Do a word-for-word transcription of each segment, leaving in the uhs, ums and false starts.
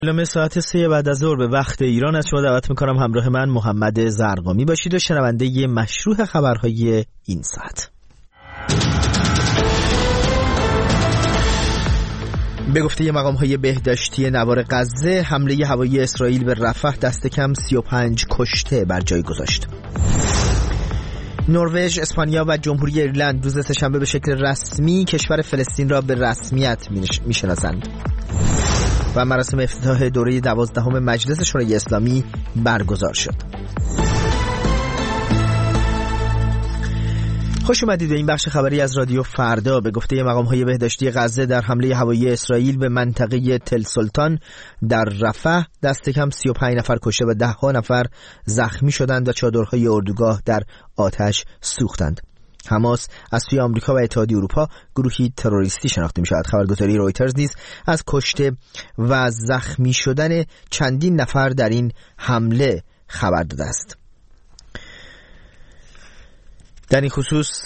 الان ساعت سه بعد از ظهر به وقت ایران از شما دعوت میکنم همراه من محمد زرقامی باشید و شنونده مشروع خبرهای این ساعت. به گفته مقام‌های بهداشتی نوار غزه، حمله هوایی اسرائیل به رفح دست کم سی و پنج کشته بر جای گذاشت. نروژ، اسپانیا و جمهوری ایرلند روز سه‌شنبه به شکل رسمی کشور فلسطین را به رسمیت میشناسند. و مراسم افتتاح دوره دوازدهم مجلس شورای اسلامی برگزار شد. خوش اومدید به این بخش خبری از رادیو فردا. به گفته مقام‌های بهداشتی غزه، در حمله هوایی اسرائیل به منطقه تل سلطان در رفح دست کم سی و پنج نفر کشته و ده ها نفر زخمی شدند و چادرهای اردوگاه در آتش سوختند. حماس از سوی آمریکا و اتحادیه اروپا گروهی تروریستی شناخته می‌شود. خبرگزاری رویترز نیز از کشته و زخمی شدن چندین نفر در این حمله خبر داده است. در این خصوص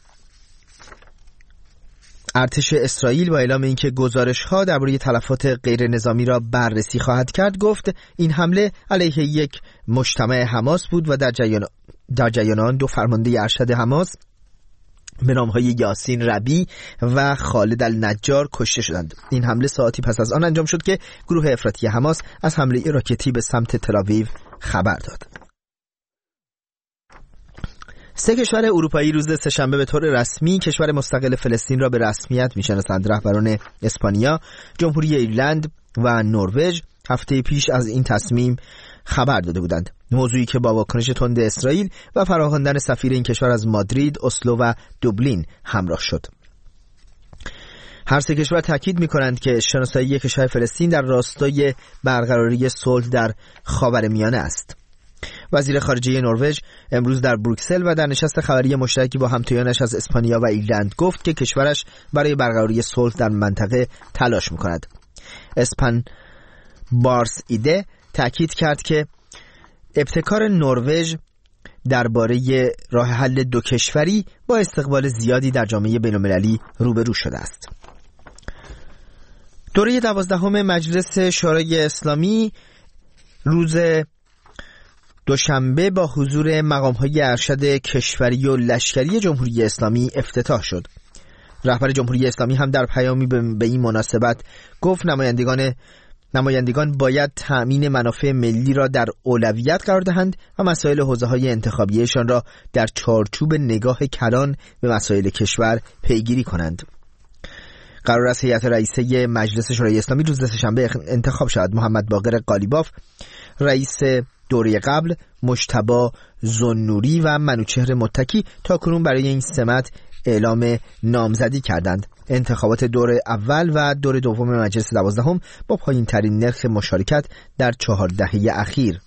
ارتش اسرائیل با اعلام اینکه گزارش‌ها درباره تلفات غیر نظامی را بررسی خواهد کرد، گفت این حمله علیه یک مجتمع حماس بود و در جریان در جریان آن دو فرمانده ارشد حماس به نام‌های یاسین ربی و خالد النجار کشته شدند. این حمله ساعتی پس از آن انجام شد که گروه افراطی حماس از حمله راکتی به سمت تل‌آویو خبر داد. سه کشور اروپایی روز سه‌شنبه به طور رسمی کشور مستقل فلسطین را به رسمیت می‌شناسند. رهبران اسپانیا، جمهوری ایرلند و نروژ هفته پیش از این تصمیم خبر داده بودند. موضوعی که با واکنش تند اسرائیل و فراخواندن سفیر این کشور از مادرید، اسلو و دوبلین همراه شد. هر سه کشور تاکید می‌کنند که شناسایی کشور فلسطین در راستای برقراری صلح در خاورمیانه است. وزیر خارجه نروژ امروز در بروکسل و در نشست خبری مشترکی با همتایانش از اسپانیا و ایرلند گفت که کشورش برای برقراری صلح در منطقه تلاش می‌کند. اسپان بارس ایده تاکید کرد که ابتکار نروژ درباره راه حل دو کشوری با استقبال زیادی در جامعه بین‌المللی روبرو شده است. دوره دوازدهم مجلس شورای اسلامی روز دوشنبه با حضور مقام‌های ارشد کشوری و لشکری جمهوری اسلامی افتتاح شد. رهبر جمهوری اسلامی هم در پیامی به این مناسبت گفت نمایندگان نمایندگان باید تأمین منافع ملی را در اولویت قرار دهند و مسائل حوزه‌های انتخابیشان را در چارچوب نگاه کلان به مسائل کشور پیگیری کنند. قرار است هیئت رئیسه مجلس شورای اسلامی روز سه‌شنبه انتخاب شود. محمد باقر قالیباف رئیس دوره قبل، مجتبی زنوری و منوچهر متکی تاکنون برای این سمت اعلام نامزدی کردند. انتخابات دور اول و دور دوم مجلس دوازدهم با پایین ترین نرخ مشارکت در چهار دهه اخیر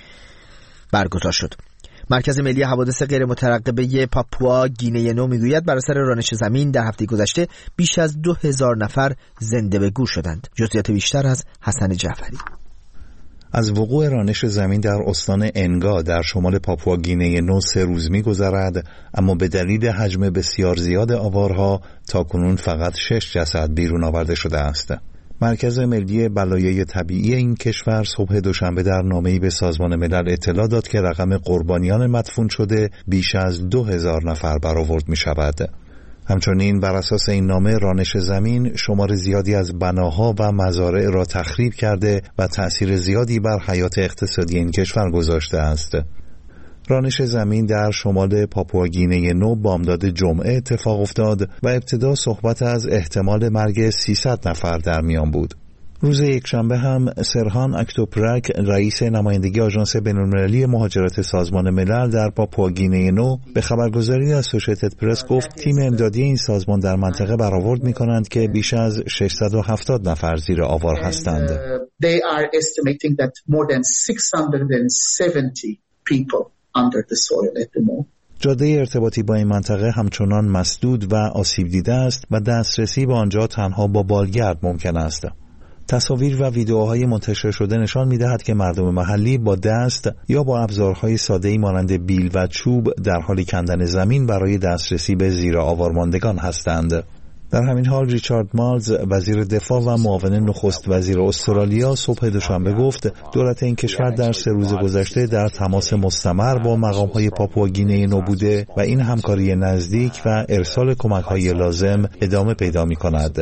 برگزار شد. مرکز ملی حوادث غیر مترقبه پاپوا گینه نو میگوید بر اثر رانش زمین در هفته گذشته بیش از دو هزار نفر زنده به گور شدند. جزئیات بیشتر از حسن جعفری. از وقوع رانش زمین در استان انگا در شمال پاپوا گینه نو سه روز می‌گذرد، اما به دلیل حجم بسیار زیاد آوارها تاکنون فقط شش جسد بیرون آورده شده است. مرکز ملی بلایای طبیعی این کشور صبح دوشنبه در نامه‌ای به سازمان ملل اطلاع داد که رقم قربانیان مدفون شده بیش از دو هزار نفر برآورد می‌شود. همچنین بر اساس این نامه رانش زمین شمار زیادی از بناها و مزارع را تخریب کرده و تأثیر زیادی بر حیات اقتصادی این کشور گذاشته است. رانش زمین در شمال پاپوا گینه نو بامداد جمعه اتفاق افتاد و ابتدا صحبت از احتمال مرگ سیصد نفر در میان بود. روز یکشنبه هم سرهان اکتوپرک رئیس نمایندگی آژانس بین‌المللی مهاجرت سازمان ملل در پاپوا گینه نو به خبرگزاری اسوشیتد پرس گفت تیم امدادی این سازمان در منطقه برآورد می‌کنند که بیش از ششصد و هفتاد نفر زیر آوار هستند. They are estimating that more than six hundred seventy people under the soil at the moment. جاده ارتباطی با این منطقه همچنان مسدود و آسیب دیده است و دسترسی به آنجا تنها با بالگرد ممکن است. تصاویر و ویدیوهای منتشر شده نشان می‌دهد که مردم محلی با دست یا با ابزارهای ساده‌ای مانند بیل و چوب در حال کندن زمین برای دسترسی به زیر آوارماندگان هستند. در همین حال ریچارد مالز وزیر دفاع و معاون نخست وزیر استرالیا صبح دوشنبه گفت دولت این کشور در سه روز گذشته در تماس مستمر با مقام‌های پاپوآگینه نو بوده و این همکاری نزدیک و ارسال کمک‌های لازم ادامه پیدا می‌کند.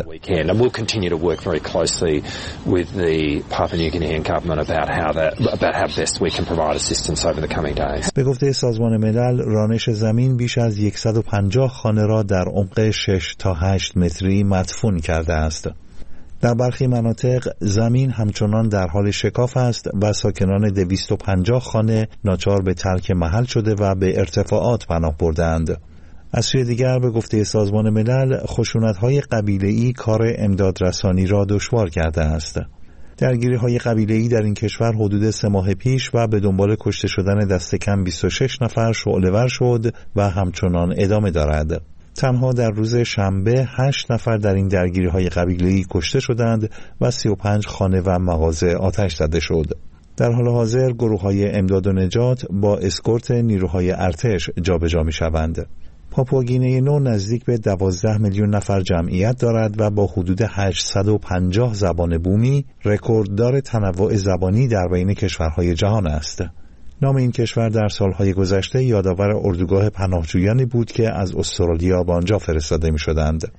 به گفته سازمان ملل رانش زمین بیش از صد و پنجاه خانه را در عمق شش تا هشت متری مدفون کرده است. در برخی مناطق زمین همچنان در حال شکاف است و ساکنان دویست و پنجاه خانه ناچار به ترک محل شده و به ارتفاعات پناه بردند. از سوی دیگر به گفته سازمان ملل خشونت‌های قبیله‌ای کار امدادرسانی را دشوار کرده است. درگیری‌های قبیله‌ای در این کشور حدود سه ماه پیش و به دنبال کشته شدن دست کم بیست و شش نفر شعله‌ور شد و همچنان ادامه دارد. تنها در روز شنبه هشت نفر در این درگیری‌های قبیله‌ای کشته شدند و سی و پنج خانه و مغازه آتش زده شد. در حال حاضر گروه‌های امداد و نجات با اسکورت نیروهای ارتش جابجا می‌شوند. پاپوآگینه نو نزدیک به دوازده میلیون نفر جمعیت دارد و با حدود هشتصد و پنجاه زبان بومی رکورددار تنوع زبانی در بین کشورهای جهان است. نام این کشور در سالهای گذشته یادآور اردوگاه پناهجویانی بود که از استرالیا به آنجا فرستاده می‌شدند.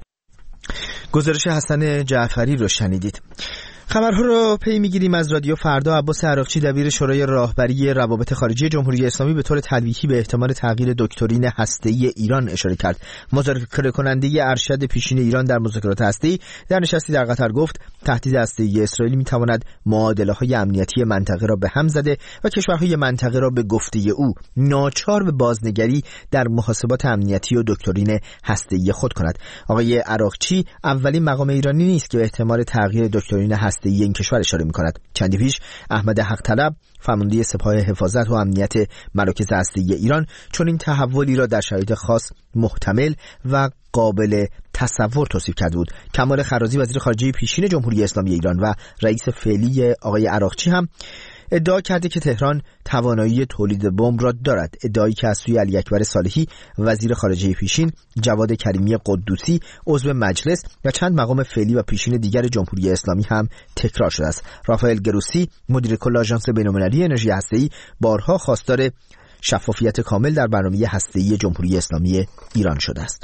گزارش حسن جعفری رو شنیدید. خبرها رو پی میگیریم از رادیو فردا. عباس عراقچی دبیر شورای راهبری روابط خارجی جمهوری اسلامی به طور تلویحی به احتمال تغییر دکترین هسته‌ای ایران اشاره کرد. مذاکره کننده ارشد پیشین ایران در مذاکرات هسته‌ای در نشستی در قطر گفت تهدید هسته‌ای اسرائیل میتواند معادله‌های امنیتی منطقه را به هم زده و کشورهای منطقه را به گفته او ناچار به بازنگری در محاسبات امنیتی و دکترین هسته‌ای خود کند. آقای عراقچی اولین مقام ایرانی نیست که به احتمال تغییر دکترین هسته‌ای این کشور اشاره می‌کند. چندی پیش احمد حق طلب فرمانده سپاه حفاظت و امنیت مراکز هسته‌ای ایران چون این تحولی را در شرایط خاص محتمل و قابل تصور توصیف کرده بود. کمال خرازی وزیر خارجه پیشین جمهوری اسلامی ایران و رئیس فعلی آقای عراقچی هم ادعا کرده که تهران توانایی تولید بمب را دارد. ادعایی که از سوی علی اکبر صالحی وزیر خارجه پیشین، جواد کریمی قدوسی عضو مجلس و چند مقام فعلی و پیشین دیگر جمهوری اسلامی هم تکرار شده است. رافائل گروسی مدیر کل آژانس بین‌المللی انرژی هسته‌ای بارها خواستار شفافیت کامل در برنامه هسته‌ای جمهوری اسلامی ایران شده است.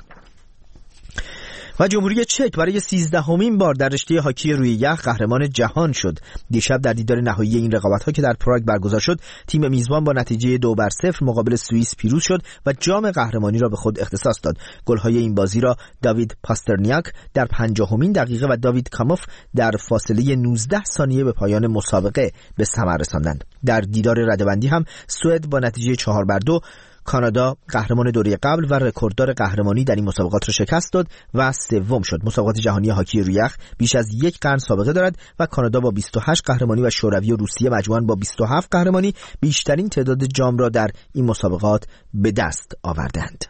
و جمهوری چک برای سیزدهمین بار در رشته هاکی روی یخ قهرمان جهان شد. دیشب در دیدار نهایی این رقابت‌ها که در پراگ برگزار شد، تیم میزبان با نتیجه دو بر صفر مقابل سوئیس پیروز شد و جام قهرمانی را به خود اختصاص داد. گل‌های این بازی را داوید پاسترنیاک در پنجاهمین دقیقه و داوید کاموف در فاصله نوزده ثانیه به پایان مسابقه به ثمر رساندند. در دیدار رده‌بندی هم سوئد با نتیجه چهار بر دو کانادا قهرمان دوره قبل و رکورددار قهرمانی در این مسابقات را شکست داد و سوم شد. مسابقات جهانی هاکی روی یخ بیش از یک قرن سابقه دارد و کانادا با بیست و هشت قهرمانی و شوروی و روسیه مجموعاً با بیست و هفت قهرمانی بیشترین تعداد جام را در این مسابقات به دست آوردند.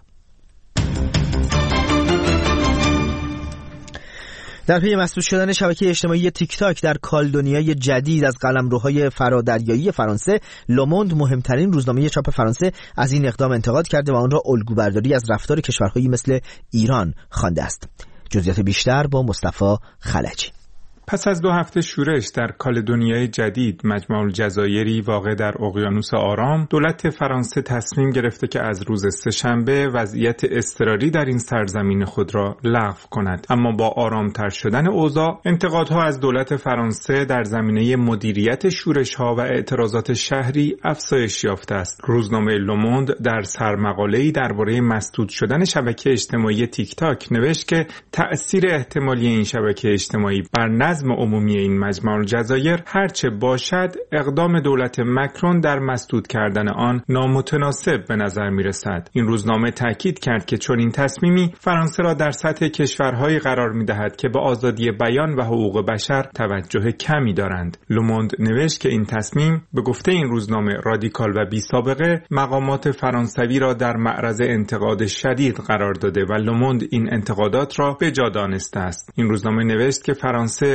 در پی مسدود شدن شبکه اجتماعی تیک تاک در کالدونیای جدید از قلمروهای فرادریایی فرانسه، لوموند مهمترین روزنامه چاپ فرانسه از این اقدام انتقاد کرده و آن را الگوبرداری از رفتار کشورهایی مثل ایران خوانده است. جزئیات بیشتر با مصطفی خلجی. پس از دو هفته شورش در کالدونیای جدید، مجمع الجزایری واقع در اقیانوس آرام، دولت فرانسه تصمیم گرفته که از روز سه‌شنبه وضعیت اضطراری در این سرزمین خود را لغو کند. اما با آرامتر شدن اوضاع، انتقادها از دولت فرانسه در زمینه مدیریت شورش‌ها و اعتراضات شهری افزایش یافته است. روزنامه لوموند در سرمقاله‌ای درباره مسدود شدن شبکه اجتماعی تیک تاک نوشت که تأثیر احتمالی این شبکه اجتماعی بر نظم عمومی این مجمع الجزایر هرچه باشد، اقدام دولت مکرون در مسدود کردن آن نامتناسب به نظر می رسد. این روزنامه تاکید کرد که چون این تصمیمی فرانسه را در سطح کشورهایی قرار می دهد که به آزادی بیان و حقوق بشر توجه کمی دارند. لوموند نوشت که این تصمیم به گفته این روزنامه رادیکال و بی سابقه مقامات فرانسوی را در معرض انتقاد شدید قرار داده و لوموند این انتقادات را به جا دانسته است. این روزنامه نوشت که فرانسه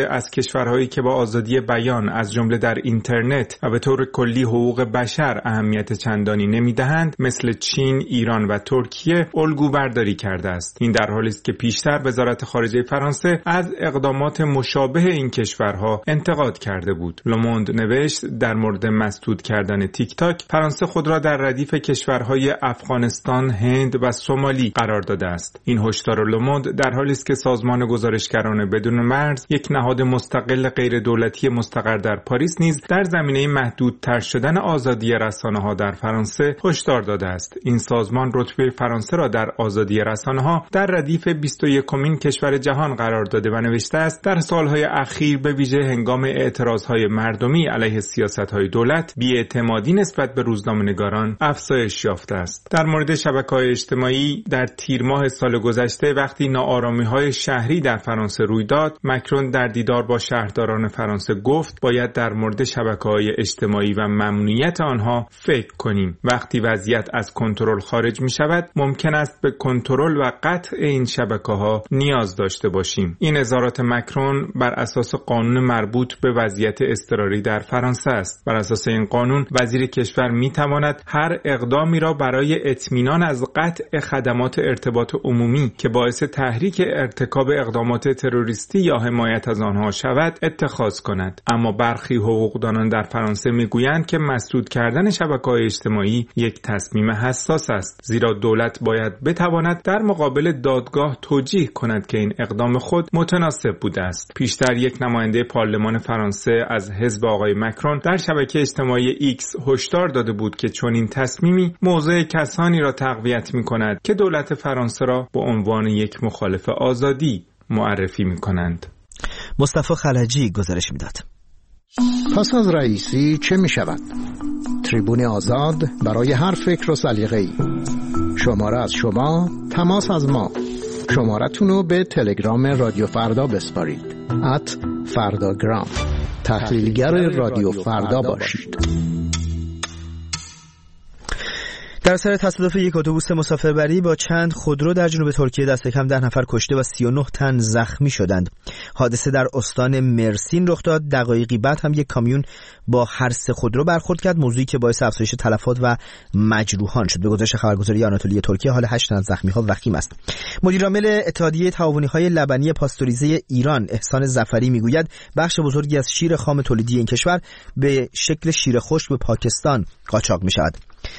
از کشورهایی که با آزادی بیان از جمله در اینترنت و به طور کلی حقوق بشر اهمیت چندانی نمیدهند مثل چین، ایران و ترکیه الگو برداری کرده است. این در حالی است که پیشتر وزارت خارجه فرانسه از اقدامات مشابه این کشورها انتقاد کرده بود. لوموند نوشت در مورد مسدود کردن تیک تاک، فرانسه خود را در ردیف کشورهای افغانستان، هند و سومالی قرار داده است. این هشدار لوموند در حالی است که سازمان گزارشگران بدون مرز، یک نهاد مستقل غیر دولتی مستقر در پاریس، نیز در زمینه محدودتر شدن آزادی رسانه‌ها در فرانسه هشدار داده است. این سازمان رتبه فرانسه را در آزادی رسانه‌ها در ردیف بیست و یکمین کشور جهان قرار داده و نوشته است در سالهای اخیر به ویژه هنگام اعتراضهای مردمی علیه سیاست‌های دولت، بی‌اعتمادی نسبت به روزنامه‌نگاران افزایش یافته است. در مورد شبکه‌های اجتماعی، در تیر ماه سال گذشته وقتی ناآرامی‌های شهری در فرانسه روی داد، مکرون در دیدار با شهرداران فرانسه گفت باید در مورد شبکه‌های اجتماعی و ممنوعیت آنها فکر کنیم. وقتی وضعیت از کنترل خارج می‌شود، ممکن است به کنترل و قطع این شبکه‌ها نیاز داشته باشیم. این اظهارات مکرون بر اساس قانون مربوط به وضعیت اضطراری در فرانسه است. بر اساس این قانون وزیر کشور می‌تواند هر اقدامی را برای اطمینان از قطع خدمات ارتباط عمومی که باعث تحریک ارتکاب اقدامات تروریستی یا حمایت از آنها شود اتخاذ کند. اما برخی حقوقدانان در فرانسه میگویند که مسدود کردن شبکه‌های اجتماعی یک تصمیم حساس است، زیرا دولت باید بتواند در مقابل دادگاه توجیه کند که این اقدام خود متناسب بوده است. پیشتر یک نماینده پارلمان فرانسه از حزب آقای مکرون در شبکه اجتماعی ایکس هشدار داده بود که چنین تصمیمی موضع کسانی را تقویت می‌کند که دولت فرانسه را به عنوان یک مخالف آزادی معرفی می‌کنند. مصطفی خلجی گزارش می‌داد. پس از رئیسی چه می‌شود؟ تریبون آزاد برای هر فکر و سلیقه‌ای. شماره از شما، تماس از ما. شمارتون رو به تلگرام رادیو فردا بسپارید. ات فرداگرام. تحلیلگر رادیو فردا باشید. در سر تصادف یک اتوبوس مسافربری با چند خودرو در جنوب ترکیه دست کم ده نفر کشته و سی و نه تن زخمی شدند. حادثه در استان مرسین رخ داد. دقایقی بعد هم یک کامیون با هر سه خودرو برخورد کرد، موضوعی که باعث افزایش تلفات و مجروحان شد. به گزارش خبرگزاری آناتولی ترکیه، حال هشت تن از زخمی‌ها وخیم است. مدیر عامل اتحادیه تعاونی‌های لبنی پاستوریزه ایران احسان ظفری میگوید بخش بزرگی از شیر خام تولیدی این کشور به شکل شیر خشک به پاکستان قاچاق می‌شود.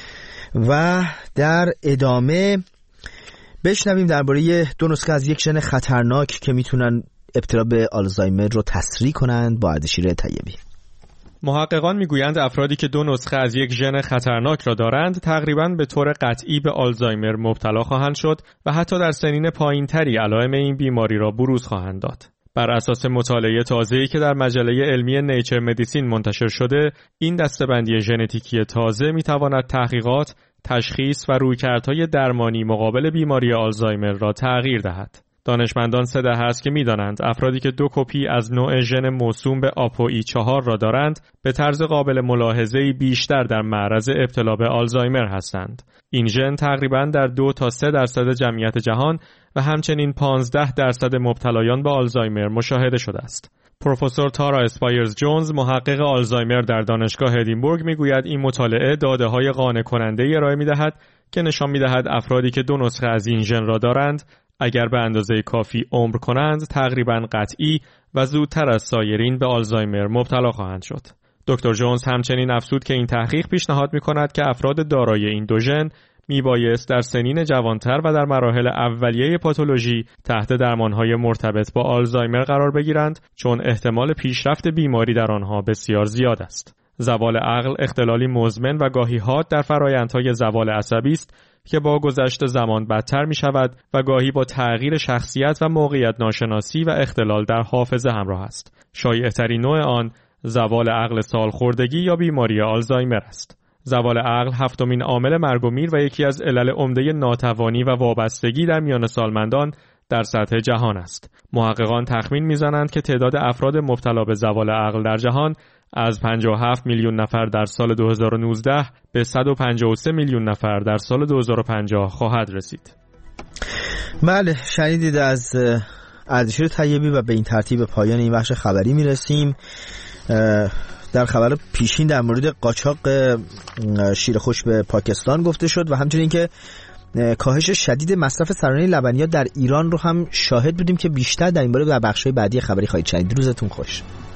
و در ادامه بشنویم درباره دو نسخه از یک ژن خطرناک که میتونن ابتلا به آلزایمر رو تسریع کنند با اردشیر طیبی. محققان میگویند افرادی که دو نسخه از یک ژن خطرناک را دارند تقریباً به طور قطعی به آلزایمر مبتلا خواهند شد و حتی در سنین پایینتری علائم این بیماری را بروز خواهند داد. بر اساس مطالعه تازه‌ای که در مجله علمی نیچر مدیسین منتشر شده، این دسته‌بندی ژنتیکی تازه می‌تواند تحقیقات، تشخیص و رویکردهای درمانی مقابل بیماری آلزایمر را تغییر دهد. دانشمندان سه دهه است که می‌دانند افرادی که دو کپی از نوع ژن موسوم به آپوئی چهار را دارند، به طرز قابل ملاحظه‌ای بیشتر در معرض ابتلا به آلزایمر هستند. این ژن تقریباً در دو تا سه درصد جمعیت جهان و همچنین پانزده درصد مبتلایان به آلزایمر مشاهده شده است. پروفسور تارا اسپایرز جونز، محقق آلزایمر در دانشگاه ادینبورگ، میگوید این مطالعه داده‌های قانع کننده‌ای ارائه می‌دهد که نشان می‌دهد افرادی که دو نسخه از این ژن را دارند، اگر به اندازه کافی عمر کنند، تقریباً قطعی و زودتر از سایرین به آلزایمر مبتلا خواهند شد. دکتر جونز همچنین افزود که این تحقیق پیشنهاد می‌کند که افراد دارای این دو ژن میبایست در سنین جوانتر و در مراحل اولیه پاتولوژی تحت درمانهای مرتبط با آلزایمر قرار بگیرند، چون احتمال پیشرفت بیماری در آنها بسیار زیاد است. زوال عقل اختلالی مزمن و گاهی حاد در فرآیندهای زوال عصبی است که با گذشت زمان بدتر می شود و گاهی با تغییر شخصیت و موقعیت ناشناسی و اختلال در حافظه همراه است. شایع‌ترین نوع آن زوال عقل سالخوردگی یا بیماری آلزایمر است. زوال عقل هفتمین عامل مرگ و میر و یکی از علل عمده ناتوانی و وابستگی در میان سالمندان در سطح جهان است. محققان تخمین می‌زنند که تعداد افراد مبتلا به زوال عقل در جهان از پنجاه و هفت میلیون نفر در سال دو هزار و نوزده به صد و پنجاه و سه میلیون نفر در سال دو هزار و پنجاه خواهد رسید. بله، شنیدید از اردشیر طیبی و به این ترتیب پایان این بخش خبری میرسیم. در خبر پیشین در مورد قاچاق شیر خوش به پاکستان گفته شد و همچنین که کاهش شدید مصرف سرانه لبنیات در ایران رو هم شاهد بودیم که بیشتر در این باره در بخش‌های بعدی خبری خواهید شنید. روزتون خوش.